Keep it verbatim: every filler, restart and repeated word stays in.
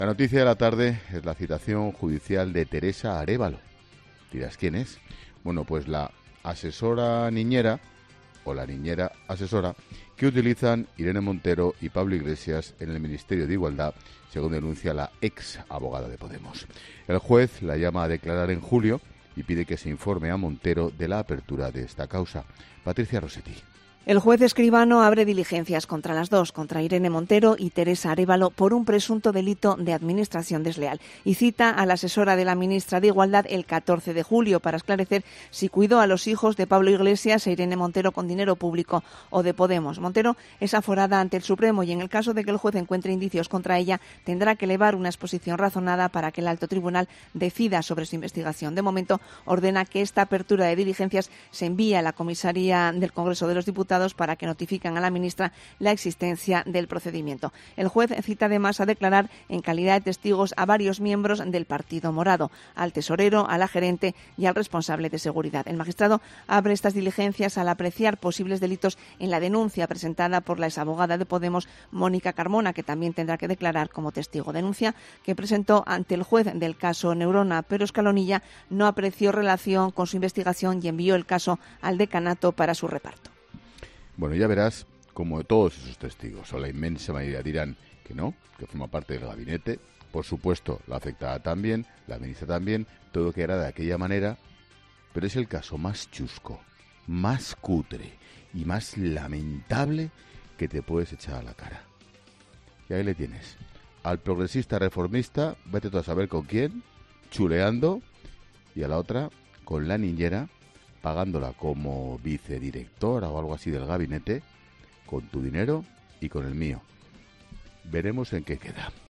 La noticia de la tarde es la citación judicial de Teresa Arévalo. Dirás, ¿quién es? Bueno, pues la asesora niñera, o la niñera asesora, que utilizan Irene Montero y Pablo Iglesias en el Ministerio de Igualdad, según denuncia la ex abogada de Podemos. El juez la llama a declarar en julio y pide que se informe a Montero de la apertura de esta causa. Patricia Rossetti. El juez escribano abre diligencias contra las dos, contra Irene Montero y Teresa Arévalo, por un presunto delito de administración desleal, y cita a la asesora de la ministra de Igualdad el catorce de julio para esclarecer si cuidó a los hijos de Pablo Iglesias e Irene Montero con dinero público o de Podemos. Montero es aforada ante el Supremo y en el caso de que el juez encuentre indicios contra ella, tendrá que elevar una exposición razonada para que el alto tribunal decida sobre su investigación. De momento, ordena que esta apertura de diligencias se envíe a la comisaría del Congreso de los Diputados para que notifiquen a la ministra la existencia del procedimiento. El juez cita además a declarar en calidad de testigos a varios miembros del Partido Morado, al tesorero, a la gerente y al responsable de seguridad. El magistrado abre estas diligencias al apreciar posibles delitos en la denuncia presentada por la exabogada de Podemos, Mónica Carmona, que también tendrá que declarar como testigo. Denuncia que presentó ante el juez del caso Neurona, pero Escalonilla no apreció relación con su investigación y envió el caso al decanato para su reparto. Bueno, ya verás como todos esos testigos, o la inmensa mayoría, dirán que no, que forma parte del gabinete. Por supuesto, la afectada también, la ministra también, todo quedará de aquella manera, pero es el caso más chusco, más cutre y más lamentable que te puedes echar a la cara. Y ahí le tienes, al progresista reformista, vete tú a saber con quién, chuleando, y a la otra, con la niñera, pagándola como vicedirectora o algo así del gabinete, con tu dinero y con el mío. Veremos en qué queda.